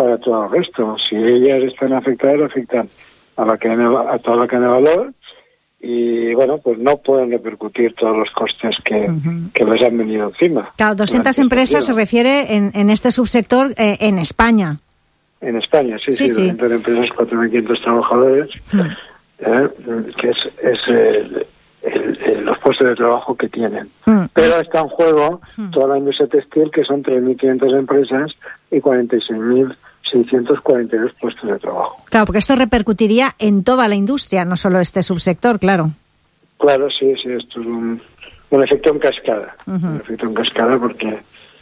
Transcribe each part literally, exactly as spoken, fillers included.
para todo el resto. Si ellas están afectadas, afectan a la cadena, a toda la cadena de valor, y bueno, pues no pueden repercutir todos los costes que, uh-huh. que les han venido encima. Claro, doscientas empresas se refiere en, en este subsector eh, en España. En España, sí, sí, sí, sí. doscientas empresas, cuatro mil quinientos trabajadores, uh-huh. eh, que es, es el, el, el, los puestos de trabajo que tienen. Uh-huh. Pero está en juego uh-huh. toda la industria textil, que son tres mil quinientas empresas y cuarenta y seis mil seiscientos cuarenta y dos puestos de trabajo. Claro, porque esto repercutiría en toda la industria, no solo este subsector, claro. Claro, sí, sí, esto es un, un efecto en cascada, uh-huh. un efecto en cascada porque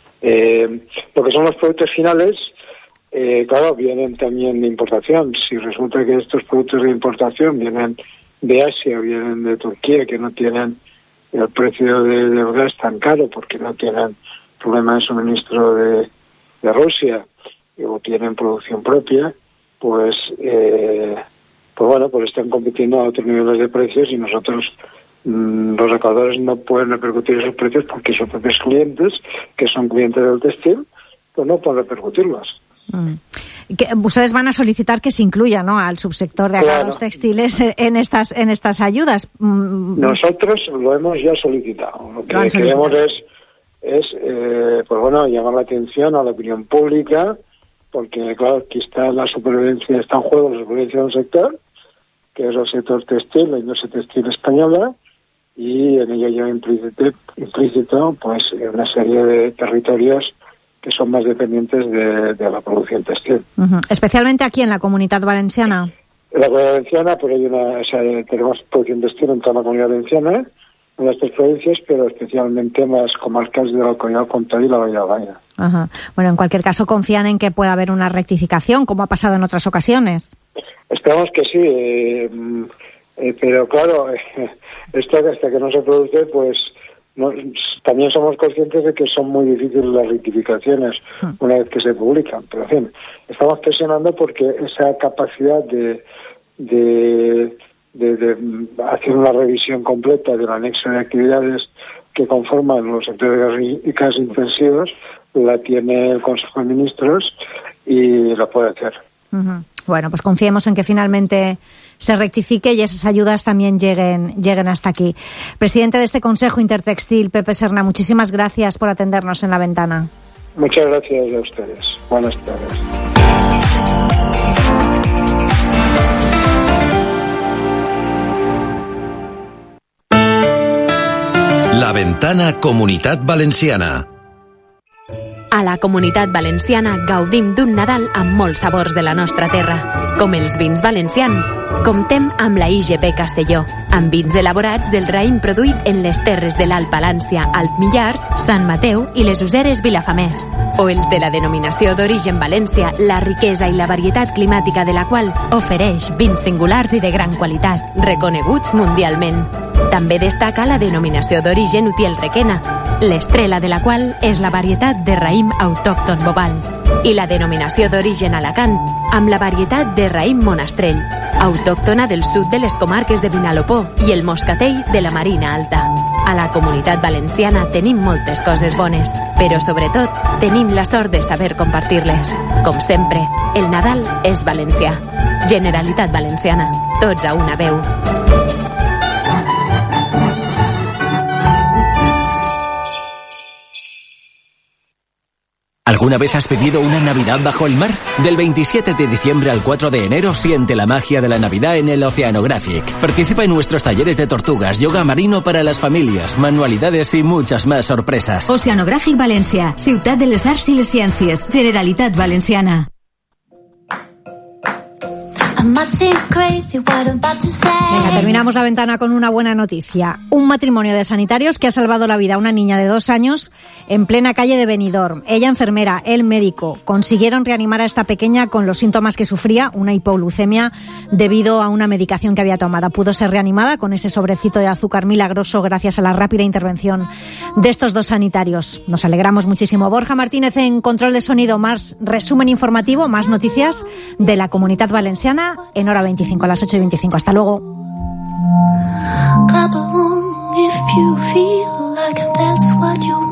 eh, lo que son los productos finales, eh, claro, vienen también de importación. Si resulta que estos productos de importación vienen de Asia, vienen de Turquía, que no tienen el precio de, del gas tan caro porque no tienen problema de suministro de, de Rusia, o tienen producción propia, pues eh, pues bueno, pues están compitiendo a otros niveles de precios y nosotros, mmm, los recaudadores, no pueden repercutir esos precios porque sus propios clientes, que son clientes del textil, pues no pueden repercutirlos. Mm. Que ustedes van a solicitar que se incluya, ¿no?, al subsector de acabados claro. textiles en estas en estas ayudas. Mm. Nosotros lo hemos ya solicitado. Lo que lo queremos es, es eh, pues bueno, llamar la atención a la opinión pública, porque claro, aquí está la supervivencia, está en juego la supervivencia de un sector, que es el sector textil, la industria textil española, y en ello lleva implícito, implícito pues una serie de territorios que son más dependientes de, de la producción textil. Uh-huh. Especialmente aquí en la Comunidad Valenciana. En la Comunidad Valenciana, pues hay una, o sea, tenemos producción textil en toda la Comunidad Valenciana, en las tres provincias, pero especialmente en las comarcas de la Comunidad Comtal y la Vall d'Albaida. Ajá. Bueno, en cualquier caso, ¿confían en que pueda haber una rectificación, como ha pasado en otras ocasiones? Esperamos que sí, eh, eh, pero claro, eh, esto hasta que no se produce, pues no, también somos conscientes de que son muy difíciles las rectificaciones una vez que se publican. Pero en fin, estamos presionando porque esa capacidad de... de De, de hacer una revisión completa del anexo de actividades que conforman los sectores de gas intensivos, la tiene el Consejo de Ministros y la puede hacer. Uh-huh. Bueno, pues confiemos en que finalmente se rectifique y esas ayudas también lleguen, lleguen hasta aquí. Presidente de este Consejo Intertextil, Pepe Serna, muchísimas gracias por atendernos en La Ventana. Muchas gracias a ustedes. Buenas tardes. La Ventana Comunitat Valenciana. A la Comunitat Valenciana gaudim d'un Nadal amb molts sabors de la nostra terra, com els vins valencians. Comptem amb la I G P Castelló, amb vins elaborats del raïm produït en les terres de l'Alt Palància, Alt Millars, Sant Mateu i les Useres Vilafamés, o els de la denominació d'origen València, la riquesa i la varietat climàtica de la qual ofereix vins singulars i de gran qualitat, reconeguts mundialment. També destaca la denominació d'origen Utiel Requena, l'estrela de la qual és la varietat de raïm autòcton Bobal, i la denominació d'origen Alacant, amb la varietat de raïm Monastrell, autòctona del sud de les comarques de Vinalopó i el moscatell de la Marina Alta. A la Comunitat Valenciana tenim moltes coses bones, però sobretot tenim la sort de saber compartir-les. Com sempre, el Nadal és valencià. Generalitat Valenciana, tots a una veu. ¿Alguna vez has vivido una Navidad bajo el mar? Del veintisiete de diciembre al cuatro de enero siente la magia de la Navidad en el Oceanographic. Participa en nuestros talleres de tortugas, yoga marino para las familias, manualidades y muchas más sorpresas. Oceanographic València, ciutat de les arts i les ciències, Generalitat Valenciana. Venga, terminamos La Ventana con una buena noticia. Un matrimonio de sanitarios que ha salvado la vida a una niña de dos años en plena calle de Benidorm. Ella enfermera, él médico. Consiguieron reanimar a esta pequeña con los síntomas que sufría, una hipoglucemia, debido a una medicación que había tomado. Pudo ser reanimada con ese sobrecito de azúcar milagroso gracias a la rápida intervención de estos dos sanitarios. Nos alegramos muchísimo. Borja Martínez en control de sonido, más resumen informativo, más noticias de la Comunitat Valenciana en hora veinticinco, a las ocho y veinticinco. Hasta luego. Clap along if you feel like that's what you